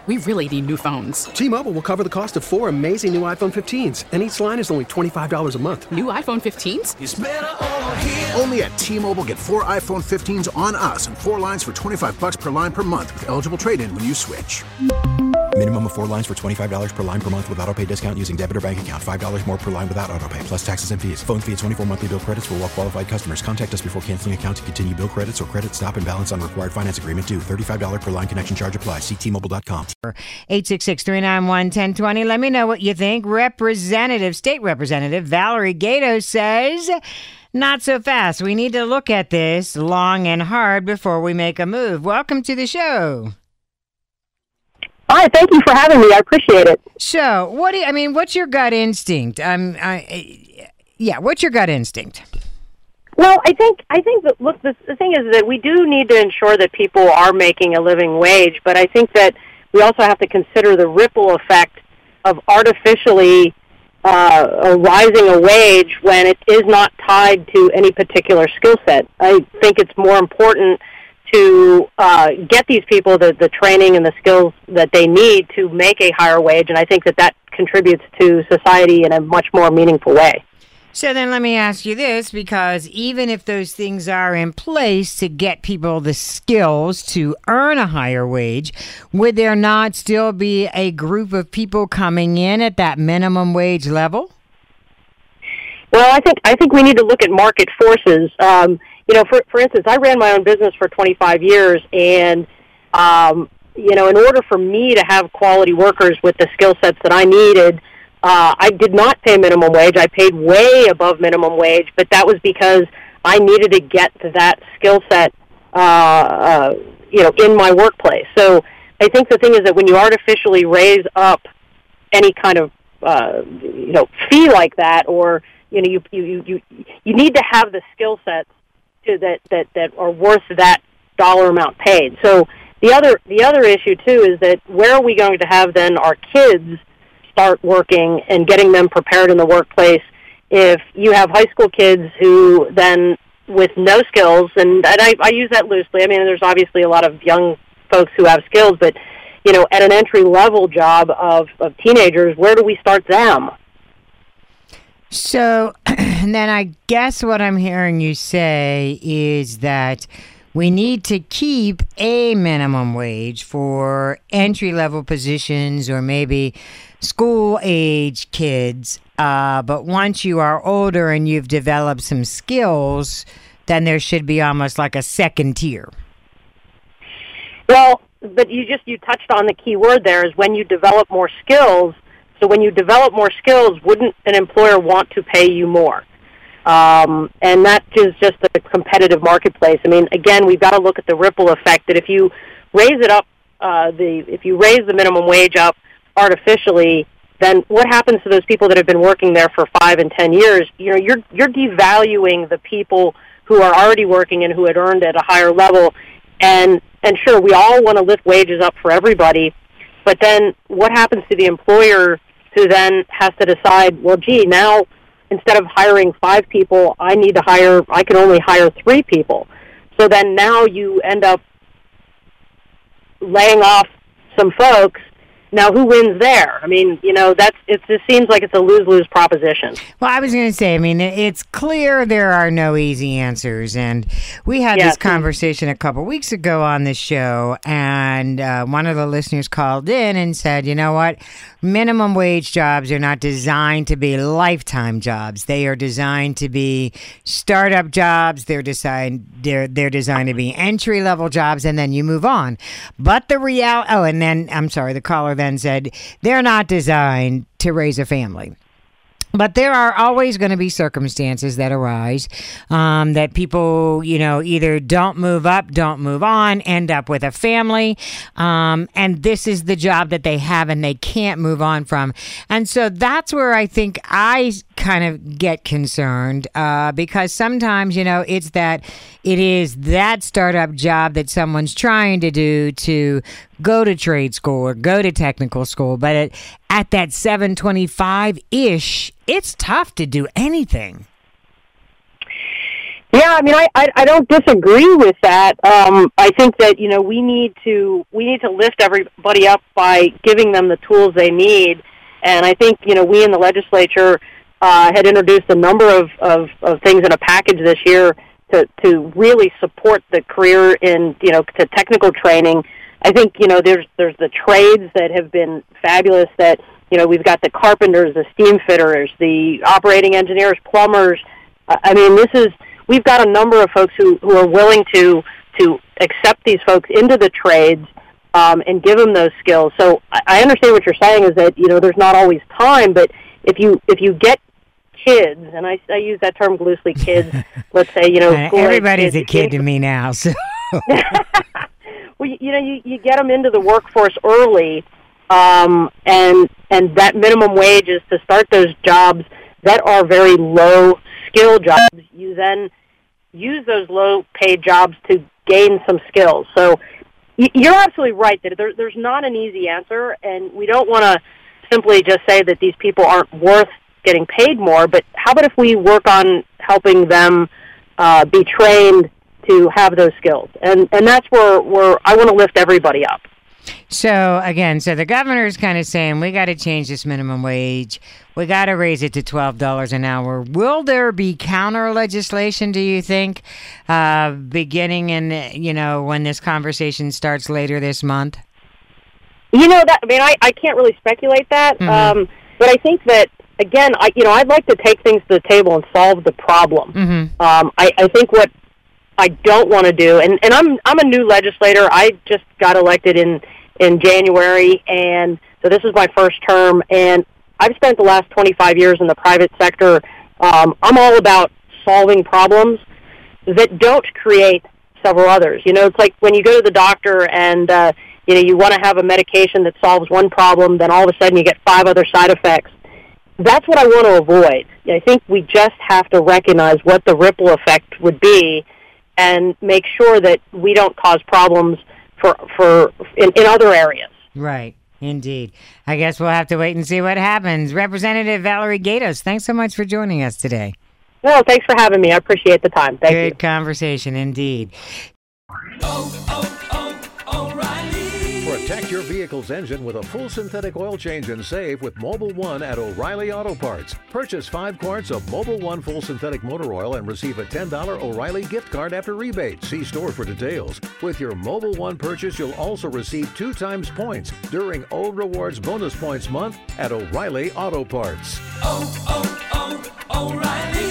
We really need new phones. T-Mobile will cover the cost of 4 amazing new iPhone 15s, and each line is only $25 a month. New iPhone 15s? It's better over here. Only at T-Mobile, get 4 iPhone 15s on us and 4 lines for $25 per line per month with eligible trade-in when you switch. Minimum of 4 lines for $25 per line per month with autopay discount using debit or bank account. $5 more per line without autopay, plus taxes and fees. Phone fee at 24 monthly bill credits for well-qualified customers. Contact us before canceling account to continue bill credits or credit stop and balance on required finance agreement due. $35 per line connection charge applies. See T-Mobile.com. 866-391-1020. Let me know what you think. State Representative Valerie Gatos says, not so fast. We need to look at this long and hard before we make a move. Welcome to the show. Hi, thank you for having me. I appreciate it. So, what's your gut instinct? What's your gut instinct? Well, I think that, look, the thing is that we do need to ensure that people are making a living wage, but I think that we also have to consider the ripple effect of artificially rising a wage when it is not tied to any particular skill set. I think it's more important to get these people the training and the skills that they need to make a higher wage, and I think that contributes to society in a much more meaningful way. So then let me ask you this, because even if those things are in place to get people the skills to earn a higher wage, would there not still be a group of people coming in at that minimum wage level? Well, I think we need to look at market forces. For instance, I ran my own business for 25 years, and in order for me to have quality workers with the skill sets that I needed, I did not pay minimum wage. I paid way above minimum wage, but that was because I needed to get to that skill set, in my workplace. So I think the thing is that when you artificially raise up any kind of, fee like that, or you need to have the skill sets that are worth that dollar amount paid. So the other issue too is that where are we going to have then our kids start working and getting them prepared in the workplace if you have high school kids who then with no skills, and I use that loosely. I mean, there's obviously a lot of young folks who have skills, but at an entry level job of teenagers, where do we start them? So, and then I guess what I'm hearing you say is that we need to keep a minimum wage for entry-level positions or maybe school-age kids. But once you are older and you've developed some skills, then there should be almost like a second tier. Well, but you touched on the key word there is when you develop more skills. So when you develop more skills, wouldn't an employer want to pay you more? And that is just a competitive marketplace. I mean, again, we've got to look at the ripple effect that if you raise it up, if you raise the minimum wage up artificially, then what happens to those people that have been working there for 5 and 10 years? You're devaluing the people who are already working and who had earned at a higher level. And sure, we all want to lift wages up for everybody, but then what happens to the employer who then has to decide, well, gee, now instead of hiring 5 people, I can only hire 3 people. So then now you end up laying off some folks. Now, who wins there? I mean, it just seems like it's a lose-lose proposition. Well, I was going to say, it's clear there are no easy answers. And we had this conversation a couple weeks ago on this show, and one of the listeners called in and said, you know what? Minimum wage jobs are not designed to be lifetime jobs. They are designed to be startup jobs. They're designed to be entry-level jobs, and then you move on. But the the caller then said they're not designed to raise a family. But there are always going to be circumstances that arise that people, either don't move up, don't move on, end up with a family. And this is the job that they have and they can't move on from. And so that's where I think I kind of get concerned because sometimes, it is that startup job that someone's trying to do to go to trade school or go to technical school. But at that 725-ish, it's tough to do anything. Yeah, I mean, I don't disagree with that. I think that, you know, we need to lift everybody up by giving them the tools they need. And I think, you know, we in the legislature had introduced a number of things in a package this year to really support the career in, you know, to technical training. I think, you know, there's the trades that have been fabulous that, you know, we've got the carpenters, the steam fitters, the operating engineers, plumbers. I mean, we've got a number of folks who are willing to accept these folks into the trades and give them those skills. So I understand what you're saying is that, you know, there's not always time, but if you get kids, and I use that term loosely, kids, let's say, you know, everybody's a kid to me now, so. Well, you know, you get them into the workforce early, and that minimum wage is to start those jobs that are very low-skill jobs. You then use those low-paid jobs to gain some skills. So you're absolutely right that there's not an easy answer, and we don't want to simply just say that these people aren't worth getting paid more, but how about if we work on helping them be trained to have those skills? And that's where I want to lift everybody up. So, again, the governor's kind of saying, we got to change this minimum wage. We got to raise it to $12 an hour. Will there be counter legislation, do you think, beginning in, you know, when this conversation starts later this month? You know, I can't really speculate that. Mm-hmm. But I think that, again, I'd like to take things to the table and solve the problem. Mm-hmm. I think what I don't want to do, and I'm a new legislator. I just got elected in January, and so this is my first term, and I've spent the last 25 years in the private sector. I'm all about solving problems that don't create several others. You know, it's like when you go to the doctor and you know, you want to have a medication that solves one problem, then all of a sudden you get 5 other side effects. That's what I want to avoid. I think we just have to recognize what the ripple effect would be and make sure that we don't cause problems in other areas. Right, indeed. I guess we'll have to wait and see what happens. Representative Valerie Gatos, thanks so much for joining us today. Well, thanks for having me. I appreciate the time. Thank you. Good conversation, indeed. Protect your vehicle's engine with a full synthetic oil change and save with Mobil 1 at O'Reilly Auto Parts. Purchase 5 quarts of Mobil 1 full synthetic motor oil and receive a $10 O'Reilly gift card after rebate. See store for details. With your Mobil 1 purchase, you'll also receive 2 times points during O Rewards Bonus Points Month at O'Reilly Auto Parts. O'Reilly.